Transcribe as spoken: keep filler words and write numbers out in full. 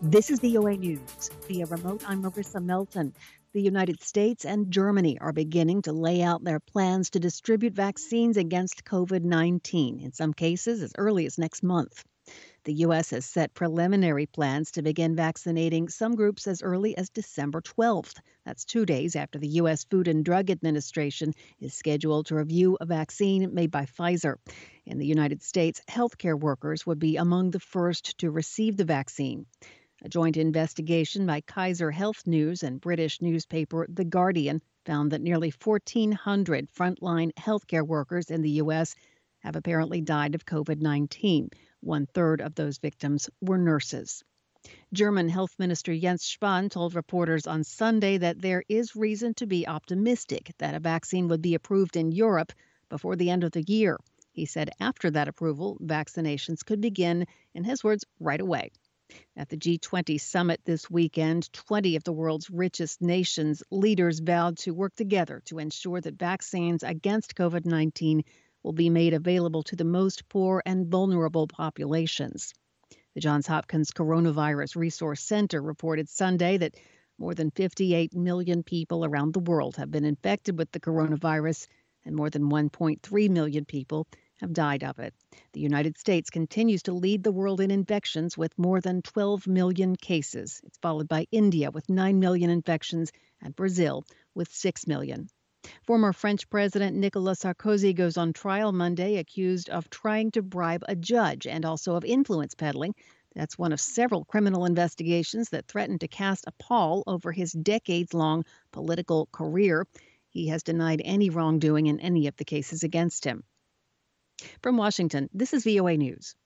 This is V O A News. Via remote, I'm Marissa Melton. The United States and Germany are beginning to lay out their plans to distribute vaccines against COVID nineteen, in some cases as early as next month. The U S has set preliminary plans to begin vaccinating some groups as early as December twelfth. That's two days after the U S Food and Drug Administration is scheduled to review a vaccine made by Pfizer. In the United States, healthcare workers would be among the first to receive the vaccine. A joint investigation by Kaiser Health News and British newspaper The Guardian found that nearly fourteen hundred frontline healthcare workers in the U S have apparently died of COVID nineteen. One third of those victims were nurses. German Health Minister Jens Spahn told reporters on Sunday that there is reason to be optimistic that a vaccine would be approved in Europe before the end of the year. He said after that approval, vaccinations could begin, in his words, right away. At the G twenty summit this weekend, twenty of the world's richest nations leaders vowed to work together to ensure that vaccines against COVID nineteen will be made available to the most poor and vulnerable populations. The Johns Hopkins Coronavirus Resource Center reported Sunday that more than fifty-eight million people around the world have been infected with the coronavirus, and more than one point three million people have died of it. The United States continues to lead the world in infections with more than twelve million cases. It's followed by India with nine million infections and Brazil with six million. Former French President Nicolas Sarkozy goes on trial Monday accused of trying to bribe a judge and also of influence peddling. That's one of several criminal investigations that threaten to cast a pall over his decades-long political career. He has denied any wrongdoing in any of the cases against him. From Washington, this is V O A News.